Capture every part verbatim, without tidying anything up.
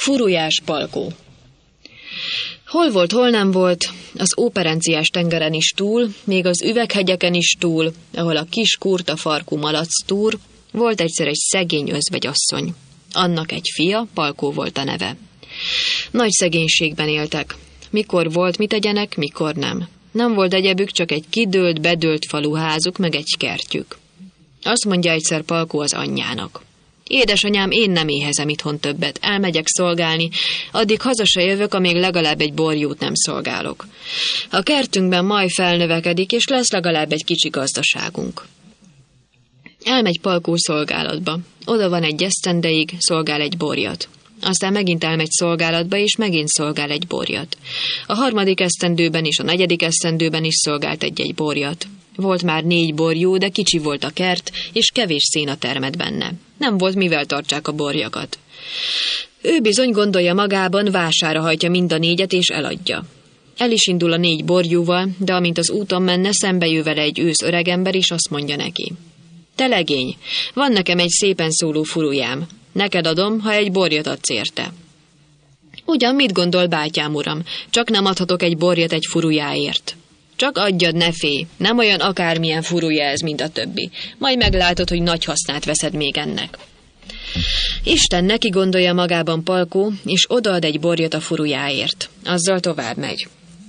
Furujás Palkó. Hol volt, hol nem volt, az óperenciás tengeren is túl, még az üveghegyeken is túl, ahol a kis kurta farkú malac túr, volt egyszer egy szegény özvegyasszony. Annak egy fia, Palkó volt a neve. Nagy szegénységben éltek. Mikor volt mit tegyenek, mikor nem. Nem volt egyebük, csak egy kidőlt, bedőlt faluházuk, meg egy kertjük. Azt mondja egyszer Palkó az anyjának: édesanyám, én nem éhezem itthon többet, elmegyek szolgálni, addig haza se jövök, amíg legalább egy borjút nem szolgálok. A kertünkben maj felnövekedik, és lesz legalább egy kicsi gazdaságunk. Elmegy Palkó szolgálatba. Oda van egy esztendeig, szolgál egy borjat. Aztán megint elmegy szolgálatba, és megint szolgál egy borjat. A harmadik esztendőben és a negyedik esztendőben is szolgált egy-egy borjat. Volt már négy borjú, de kicsi volt a kert, és kevés széna termett benne. Nem volt mivel tartsák a borjakat. Ő bizony gondolja magában, vására hajtja mind a négyet, és eladja. El is indul a négy borjúval, de amint az úton menne, szembe jő vele egy ősz öregember, és azt mondja neki: te legény, van nekem egy szépen szóló furujám. Neked adom, ha egy borjat adsz érte. Ugyan mit gondol, bátyám uram, csak nem adhatok egy borjat egy furujáért. Csak adjad, ne félj, nem olyan akármilyen furuja ez, mint a többi. Majd meglátod, hogy nagy hasznát veszed még ennek. Isten, neki gondolja magában Palkó, és odaad egy borjat a furujáért. Azzal tovább megy.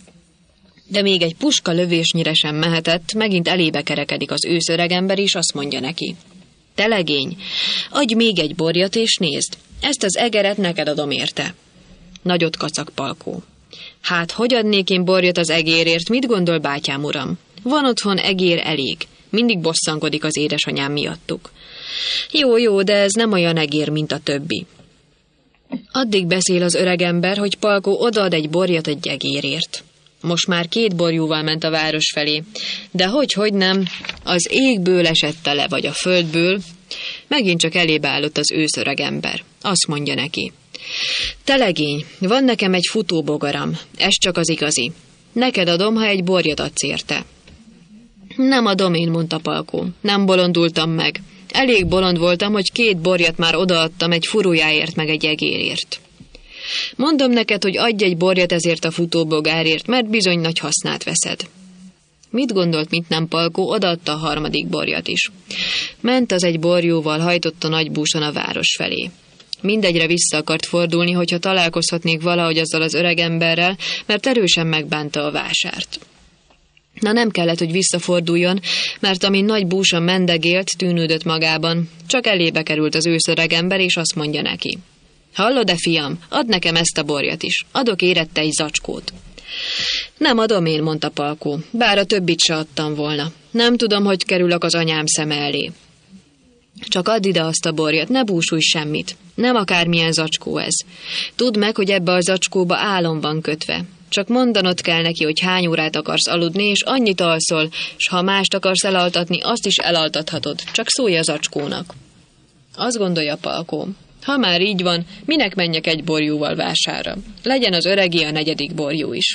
De még egy puska lövésnyire sem mehetett, megint elébe kerekedik az ősz öregember, és azt mondja neki: te legény, adj még egy borjat, és nézd, ezt az egeret neked adom érte. Nagyot kacag Palkó. Hát, hogy adnék én borjat az egérért, mit gondol, bátyám uram? Van otthon egér elég, mindig bosszankodik az édesanyám miattuk. Jó, jó, de ez nem olyan egér, mint a többi. Addig beszél az öregember, hogy Palkó odaad egy borjat egy egérért. Most már két borjúval ment a város felé, de hogy-hogy nem, az égből esett tele, vagy a földből, megint csak elébe állott az ősz öregember. Azt mondja neki: te legény, van nekem egy futóbogaram, ez csak az igazi. Neked adom, ha egy borjat adsz érte. Nem adom én, mondta Palkó, nem bolondultam meg. Elég bolond voltam, hogy két borjat már odaadtam egy furujáért meg egy egérért. Mondom neked, hogy adj egy borjat ezért a futóbogárért, mert bizony nagy hasznát veszed. Mit gondolt, mint nem Palkó, odaadta a harmadik borjat is. Ment az egy borjóval, hajtott a nagy búson a város felé. Mindegyre vissza akart fordulni, hogyha találkozhatnék valahogy azzal az öregemberrel, mert erősen megbánta a vásárt. Na, nem kellett, hogy visszaforduljon, mert amin nagy búson mendegélt, tűnődött magában. Csak elébe került az ősz öregember, és azt mondja neki: hallod-e, fiam, add nekem ezt a borjat is, adok érette egy zacskót. Nem adom én, mondta Palkó, bár a többit se adtam volna. Nem tudom, hogy kerülök az anyám szeme elé. Csak add ide azt a borjat, ne búsulj semmit. Nem akármilyen zacskó ez. Tudd meg, hogy ebbe a zacskóba álom van kötve. Csak mondanod kell neki, hogy hány órát akarsz aludni, és annyit alszol, s ha mást akarsz elaltatni, azt is elaltathatod. Csak szólj a zacskónak. Azt gondolja Palkó: ha már így van, minek menjek egy borjúval vásárra? Legyen az öregi a negyedik borjú is.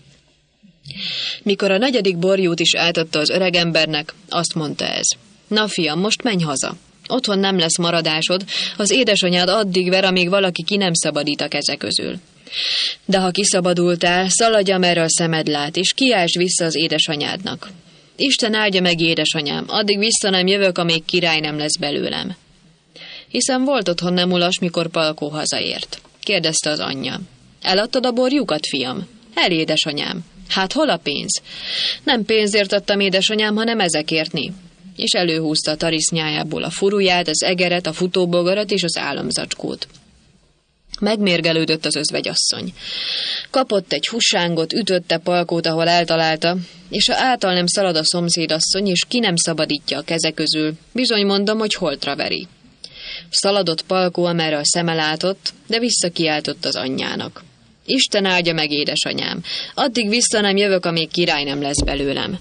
Mikor a negyedik borjút is átadta az öregembernek, azt mondta ez: na fiam, most menj haza. Otthon nem lesz maradásod, az édesanyád addig ver, amíg valaki ki nem szabadít a keze közül. De ha kiszabadultál, szaladj, amerre a szemed lát, és kiáltsd vissza az édesanyádnak. Isten áldja meg, édesanyám, addig vissza nem jövök, amíg király nem lesz belőlem. Hiszen volt otthon nem ulas, mikor Palkó hazaért. Kérdezte az anyja: eladtad a borjukat, fiam? El, édesanyám. Hát hol a pénz? Nem pénzért adtam, édesanyám, hanem ezekértni. És előhúzta a tarisznyájából a furuját, az egeret, a futóbogarat és az álomzacskót. Megmérgelődött az özvegyasszony. Kapott egy hússángot, ütötte Palkót, ahol eltalálta, és ha által nem szalad a szomszédasszony, és ki nem szabadítja a keze közül, bizony mondom, hogy holtra veri. Szaladott Palkó, amerre a szeme látott, de visszakiáltott az anyjának: Isten áldja meg, édesanyám, addig vissza nem jövök, amíg király nem lesz belőlem.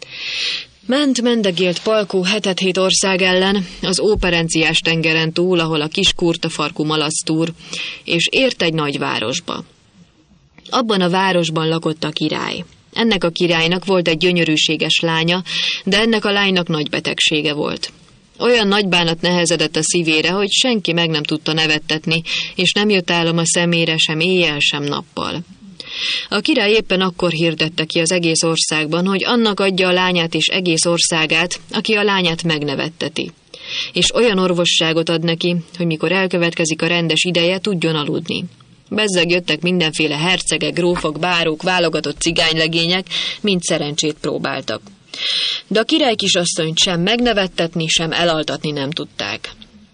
Ment mendegélt Palkó hetet-hét ország ellen, az óperenciás tengeren túl, ahol a kis kurtafarkú malac túr, és ért egy nagy városba. Abban a városban lakott a király. Ennek a királynak volt egy gyönyörűséges lánya, de ennek a lánynak nagy betegsége volt. Olyan nagy bánat nehezedett a szívére, hogy senki meg nem tudta nevettetni, és nem jött álom a szemére sem éjjel, sem nappal. A király éppen akkor hirdette ki az egész országban, hogy annak adja a lányát és egész országát, aki a lányát megnevetteti. És olyan orvosságot ad neki, hogy mikor elkövetkezik a rendes ideje, tudjon aludni. Bezzeg jöttek mindenféle hercegek, grófok, bárók, válogatott cigánylegények, mind szerencsét próbáltak. De a király kisasszonyt sem megnevettetni, sem elaltatni nem tudták.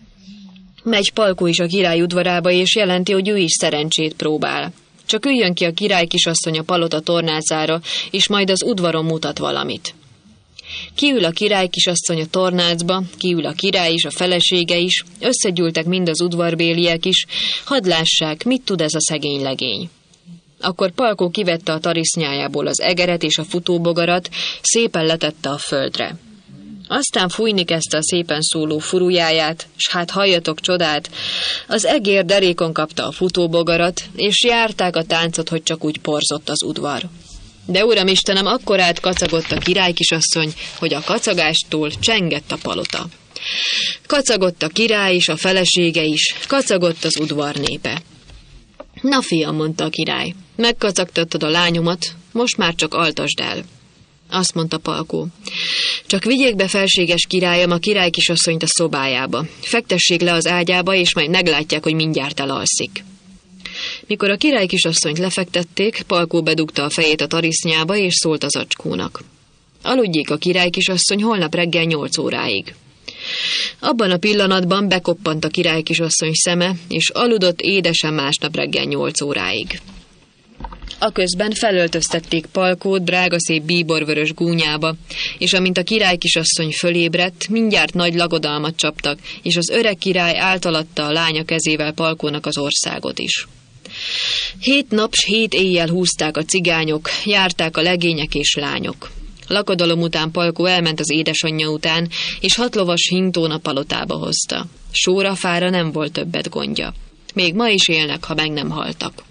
Megy Palkó is a király udvarába, és jelenti, hogy ő is szerencsét próbál. Csak üljön ki a király kisasszony a palota tornácára, és majd az udvaron mutat valamit. Kiül a király kisasszony a tornácba, kiül a király is, a felesége is, összegyűltek mind az udvarbéliek is, hadd lássák, mit tud ez a szegény legény. Akkor Palkó kivette a tarisznyájából az egeret és a futóbogarat, szépen letette a földre. Aztán fújni kezdte a szépen szóló furujáját, s hát halljatok csodát, az egér derékon kapta a futóbogarat, és járták a táncot, hogy csak úgy porzott az udvar. De uram Istenem, akkorát kacagott a király kisasszony, hogy a kacagástól csengett a palota. Kacagott a király is, a felesége is, kacagott az udvar népe. Na fiam, mondta a király, megkacagtattad a lányomat, most már csak altasd el. Azt mondta Palkó, csak vigyék be felséges királyom a király kisasszonyt a szobájába, fektessék le az ágyába, és majd meglátják, hogy mindjárt elalszik. Mikor a király kisasszonyt lefektették, Palkó bedugta a fejét a tarisznyába, és szólt az acskónak. Aludjék a király kisasszony holnap reggel nyolc óráig. Abban a pillanatban bekoppant a király kisasszony szeme, és aludott édesen másnap reggel nyolc óráig. Aközben felöltöztették Palkót drága szép bíborvörös gúnyába, és amint a király kisasszony fölébredt, mindjárt nagy lagodalmat csaptak, és az öreg király átalatta a lánya kezével Palkónak az országot is. Hét nap s hét éjjel húzták a cigányok, járták a legények és lányok. Lakodalom után Palkó elment az édesanyja után, és hat lovas hintón a palotába hozta. Sóra fára nem volt többet gondja. Még ma is élnek, ha meg nem haltak.